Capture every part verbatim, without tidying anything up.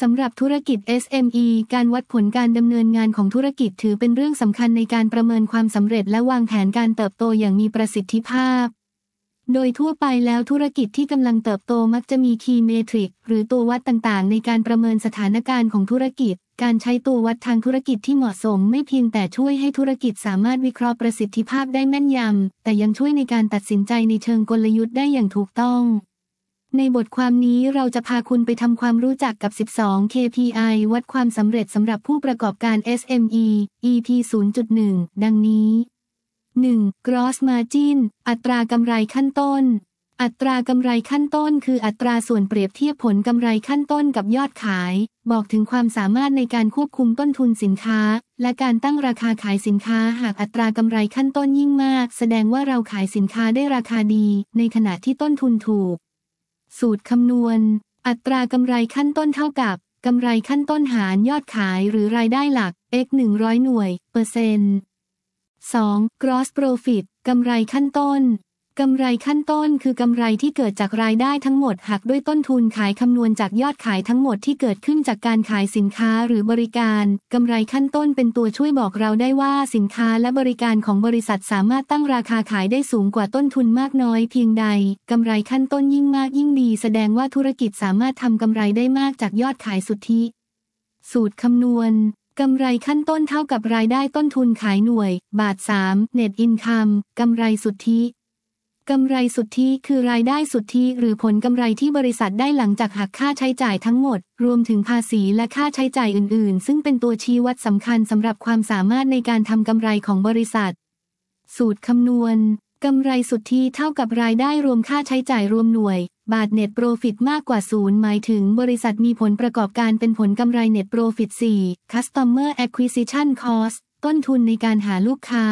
สำหรับธุรกิจ เอส เอ็ม อี การวัดผลการดำเนินงานของธุรกิจถือเป็นเรื่องสำคัญในการประเมินความสำเร็จและวางแผนการเติบโตอย่างมีประสิทธิภาพโดยทั่วไปแล้วธุรกิจที่กำลังเติบโตมักจะมี Key Metric หรือตัววัดต่างๆในการประเมินสถานการณ์ของธุรกิจการใช้ตัววัดทางธุรกิจที่เหมาะสมไม่เพียงแต่ช่วยให้ธุรกิจสามารถวิเคราะห์ประสิทธิภาพได้แม่นยำแต่ยังช่วยในการตัดสินใจในเชิงกลยุทธ์ได้อย่างถูกต้องในบทความนี้เราจะพาคุณไปทำความรู้จักกับ สิบสอง เค พี ไอ วัดความสำเร็จสำหรับผู้ประกอบการ เอส เอ็ม อี อี พี ศูนย์ จุด หนึ่ง ดังนี้ หนึ่ง Gross Margin อัตรากำไรขั้นต้นอัตรากำไรขั้นต้นคืออัตราส่วนเปรียบเทียบผลกำไรขั้นต้นกับยอดขายบอกถึงความสามารถในการควบคุมต้นทุนสินค้าและการตั้งราคาขายสินค้าหากอัตรากำไรขั้นต้นยิ่งมากแสดงว่าเราขายสินค้าได้ราคาดีในขณะที่ต้นทุนถูกสูตรคำนวณอัตรากำไรขั้นต้นเท่ากับกำไรขั้นต้นหารยอดขายหรือรายได้หลัก x หนึ่งร้อยหน่วยเปอร์เซ็นต์ สอง Gross Profit กำไรขั้นต้นกำไรขั้นต้นคือกำไรที่เกิดจากรายได้ทั้งหมดหักด้วยต้นทุนขายคำนวณจากยอดขายทั้งหมดที่เกิดขึ้นจากการขายสินค้าหรือบริการกำไรขั้นต้นเป็นตัวช่วยบอกเราได้ว่าสินค้าและบริการของบริษัทสามารถตั้งราคาขายได้สูงกว่าต้นทุนมากน้อยเพียงใดกำไรขั้นต้นยิ่งมากยิ่งดีแสดงว่าธุรกิจสามารถทำกำไรได้มากจากยอดขายสุทธิสูตรคำนวณกำไรขั้นต้นเท่ากับรายได้ต้นทุนขายหน่วยบาท สาม Net Income กำไรสุทธิกำไรสุทธิคือรายได้สุทธิหรือผลกำไรที่บริษัทได้หลังจากหักค่าใช้จ่ายทั้งหมดรวมถึงภาษีและค่าใช้จ่ายอื่นๆซึ่งเป็นตัวชี้วัดสำคัญสำหรับความสามารถในการทำกำไรของบริษัทสูตรคำนวณกำไรสุทธิเท่ากับรายได้รวมค่าใช้จ่ายรวมหน่วยบาท Net Profit มากกว่าศูนย์หมายถึงบริษัทมีผลประกอบการเป็นผลกำไร Net Profit สี่ Customer Acquisition Cost ต้นทุนในการหาลูกค้า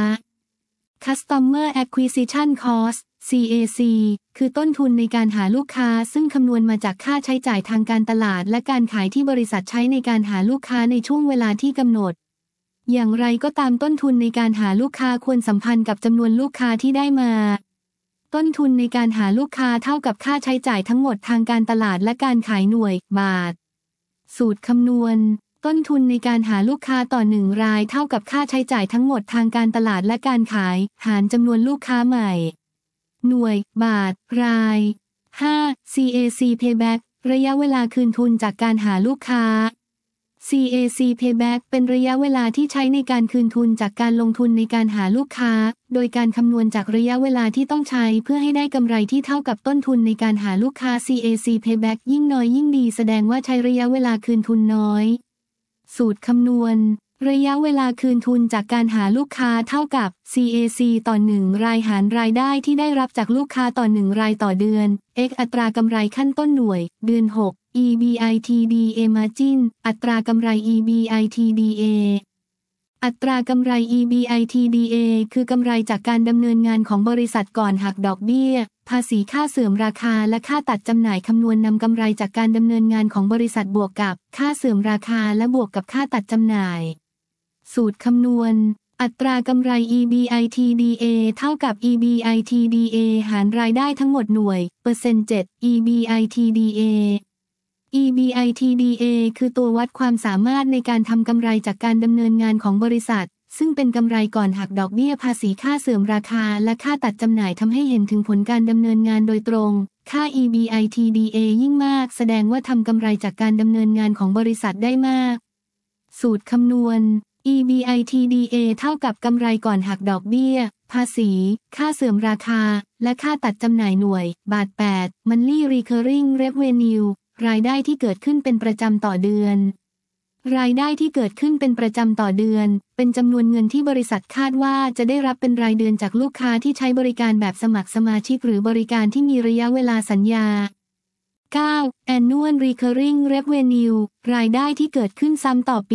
Customer Acquisition Cost ซี เอ ซี คือต้นทุนในการหาลูกค้าซึ่งคำนวณมาจากค่าใช้จ่ายทางการตลาดและการขายที่บริษัทใช้ในการหาลูกค้าในช่วงเวลาที่กำหนดอย่างไรก็ตามต้นทุนในการหาลูกค้าควรสัมพันธ์กับจำนวนลูกค้าที่ได้มาต้นทุนในการหาลูกค้าเท่ากับค่าใช้จ่ายทั้งหมดทางการตลาดและการขายหน่วยบาทสูตรคำนวณต้นทุนในการหาลูกค้าต่อหนึ่งรายเท่ากับค่าใช้จ่ายทั้งหมดทางการตลาดและการขายหารจำนวนลูกค้าใหม่หน่วยบาทราย ห้า ซี เอ ซี Payback ระยะเวลาคืนทุนจากการหาลูกค้า ซี เอ ซี Payback เป็นระยะเวลาที่ใช้ในการคืนทุนจากการลงทุนในการหาลูกค้าโดยการคำนวณจากระยะเวลาที่ต้องใช้เพื่อให้ได้กำไรที่เท่ากับต้นทุนในการหาลูกค้า ซี เอ ซี Payback ยิ่งน้อยยิ่งดีแสดงว่าใช้ระยะเวลาคืนทุนน้อยสูตรคำนวณระยะเวลาคืนทุนจากการหาลูกค้าเท่ากับ ซี เอ ซี ต่อหนึ่งรายหารรายได้ที่ได้รับจากลูกค้าต่อหนึ่งรายต่อเดือน x อัตรากำไรขั้นต้นหน่วยเดือนหก อี บี ไอ ที ดี เอ Margin อัตรากำไร อี บี ไอ ที ดี เอ อัตรากำไร อี บี ไอ ที ดี เอ คือกำไรจากการดำเนินงานของบริษัทก่อนหักดอกเบี้ยภาษีค่าเสื่อมราคาและค่าตัดจำหน่ายคำนวณนำกำไรจากการดำเนินงานของบริษัทบวกกับค่าเสื่อมราคาและบวกกับค่าตัดจำหน่ายสูตรคำนวณอัตรากำไร อี บี ไอ ที ดี เอ เท่ากับ อี บี ไอ ที ดี เอ หารรายได้ทั้งหมดหน่วยเปอร์เซ็นต์ เจ็ด อี บี ไอ ที ดี เอ อี บี ไอ ที ดี เอ คือตัววัดความสามารถในการทำกำไรจากการดำเนินงานของบริษัทซึ่งเป็นกำไรก่อนหักดอกเบี้ยภาษีค่าเสื่อมราคาและค่าตัดจำหน่ายทำให้เห็นถึงผลการดำเนินงานโดยตรงค่า อี บี ไอ ที ดี เอ ยิ่งมากแสดงว่าทำกำไรจากการดำเนินงานของบริษัทได้มากสูตรคำนวณอี บี ไอ ที ดี เอ เท่ากับกำไรก่อนหักดอกเบี้ยภาษีค่าเสื่อมราคาและค่าตัดจำหน่ายหน่วยบาท แปด Monthly Recurring Revenue รายได้ที่เกิดขึ้นเป็นประจำต่อเดือนรายได้ที่เกิดขึ้นเป็นประจำต่อเดือนเป็นจำนวนเงินที่บริษัทคาดว่าจะได้รับเป็นรายเดือนจากลูกค้าที่ใช้บริการแบบสมัครสมาชิกหรือบริการที่มีระยะเวลาสัญญา เก้า Annual Recurring Revenue รายได้ที่เกิดขึ้นซ้ำต่อปี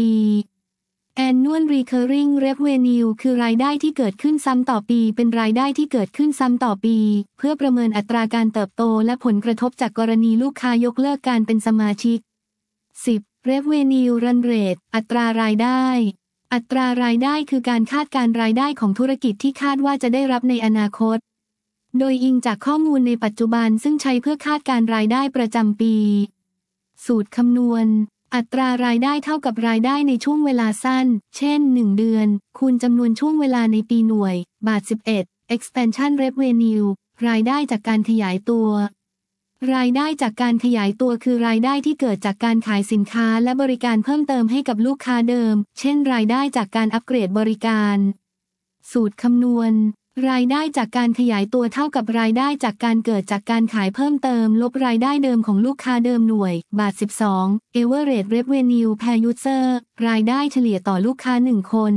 Annual Recurring Revenue คือรายได้ที่เกิดขึ้นซ้ำต่อปีเป็นรายได้ที่เกิดขึ้นซ้ำต่อปีเพื่อประเมินอัตราการเติบโตและผลกระทบจากกรณีลูกค้ายกเลิกการเป็นสมาชิก สิบRevenue Run Rate อัตรารายได้อัตรารายได้คือการคาดการรายได้ของธุรกิจที่คาดว่าจะได้รับในอนาคตโดยอิงจากข้อมูลในปัจจุบันซึ่งใช้เพื่อคาดการรายได้ประจำปีสูตรคำนวณอัตรารายได้เท่ากับรายได้ในช่วงเวลาสั้นเช่นหนึ่งเดือนคูณจำนวนช่วงเวลาในปีหน่วยบาทสิบเอ็ด expansion revenue รายได้จากการขยายตัวรายได้จากการขยายตัวคือรายได้ที่เกิดจากการขายสินค้าและบริการเพิ่มเติมให้กับลูกค้าเดิมเช่นรายได้จากการอัปเกรดบริการสูตรคำนวณรายได้จากการขยายตัวเท่ากับรายได้จากการเกิดจากการขายเพิ่มเติมลบรายได้เดิมของลูกค้าเดิมหน่วยบาทสิบสอง average revenue per user รายได้เฉลี่ยต่อลูกค้าหนึ่งคน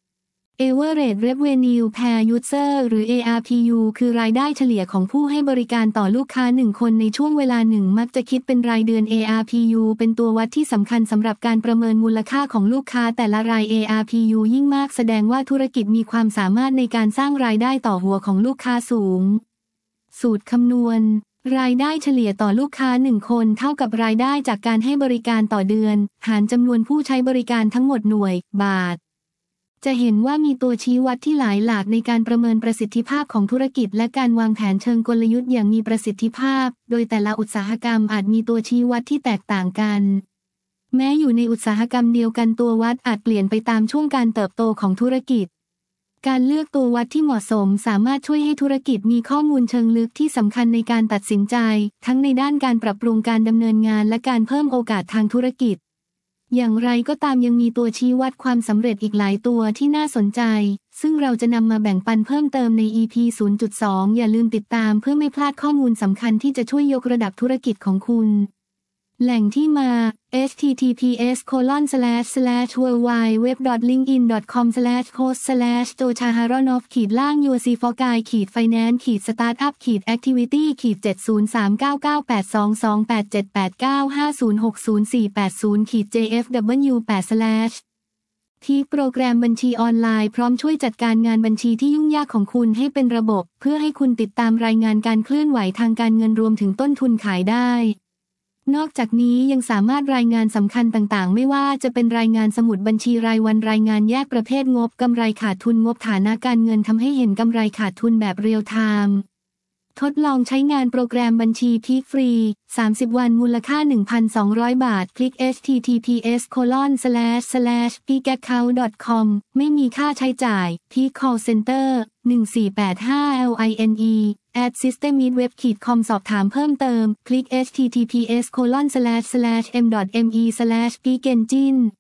average revenue per user หรือ เอ อาร์ พี ยู คือรายได้เฉลี่ยของผู้ให้บริการต่อลูกค้าหนึ่งคนในช่วงเวลาหนึ่งมักจะคิดเป็นรายเดือน เอ อาร์ พี ยู เป็นตัววัดที่สำคัญสำหรับการประเมินมูลค่าของลูกค้าแต่ละราย เอ อาร์ พี ยู ยิ่งมากแสดงว่าธุรกิจมีความสามารถในการสร้างรายได้ต่อหัวของลูกค้าสูงสูตรคำนวณรายได้เฉลี่ยต่อลูกค้าหนึ่งคนเท่ากับรายได้จากการให้บริการต่อเดือนหารจำนวนผู้ใช้บริการทั้งหมดหน่วยบาทจะเห็นว่ามีตัวชี้วัดที่หลายหลากในการประเมินประสิทธิภาพของธุรกิจและการวางแผนเชิงกลยุทธ์อย่างมีประสิทธิภาพโดยแต่ละอุตสาหกรรมอาจมีตัวชี้วัดที่แตกต่างกันแม้อยู่ในอุตสาหกรรมเดียวกันตัววัดอาจเปลี่ยนไปตามช่วงการเติบโตของธุรกิจการเลือกตัววัดที่เหมาะสมสามารถช่วยให้ธุรกิจมีข้อมูลเชิงลึกที่สำคัญในการตัดสินใจทั้งในด้านการปรับปรุงการดำเนินงานและการเพิ่มโอกาสทางธุรกิจอย่างไรก็ตามยังมีตัวชี้วัดความสำเร็จอีกหลายตัวที่น่าสนใจซึ่งเราจะนำมาแบ่งปันเพิ่มเติมใน อี พี ศูนย์จุดสอง อย่าลืมติดตามเพื่อไม่พลาดข้อมูลสำคัญที่จะช่วยยกระดับธุรกิจของคุณแหล่งที่มา เอช ที ที พี เอส โคลอน สแลช สแลช ดับเบิลยู ดับเบิลยู ดับเบิลยู ดอท ลิงก์อิน ดอท คอม สแลช โค้ช สแลช โจชาฮารอนอฟ ขีดล่าง ยู ซี ฟอร์ กาย ขีด ไฟแนนซ์ ขีด สตาร์ทอัพ ขีด แอคทิวิตี้ ขีด เจ็ด ศูนย์ สาม เก้า เก้า แปด สอง สอง แปด เจ็ด แปด เก้า ห้า ศูนย์ หก ศูนย์ สี่ แปด ศูนย์ ขีด เจ เอฟ ดับเบิลยู แปด สแลช ที่โปรแกรมบัญชีออนไลน์พร้อมช่วยจัดการงานบัญชีที่ยุ่งยากของคุณให้เป็นระบบเพื่อให้คุณติดตามรายงานการเคลื่อนไหวทางการเงินรวมถึงต้นทุนขายได้นอกจากนี้ยังสามารถรายงานสำคัญต่างๆไม่ว่าจะเป็นรายงานสมุดบัญชีรายวันรายงานแยกประเภทงบกำไรขาดทุนงบฐานะการเงินทำให้เห็นกำไรขาดทุนแบบเรียลไทม์ทดลองใช้งานโปรแกรมบัญชีพีคฟรีสามสิบวันมูลค่า หนึ่งพันสองร้อย บาทคลิก เอช ที ที พี เอส โคลอน สแลช สแลช พีค แอคเคาท์ ดอท คอม ไม่มีค่าใช้จ่าย Peak Call Center หนึ่ง สี่ แปด ห้า แอล ไอ เอ็น อี แอท ซิสเต็ม อี เว็บ คอม สอบถามเพิ่มเติมคลิก เอช ที ที พี เอส โคลอน สแลช สแลช เอ็ม ดอท เอ็ม อี สแลช พีค เอนจิน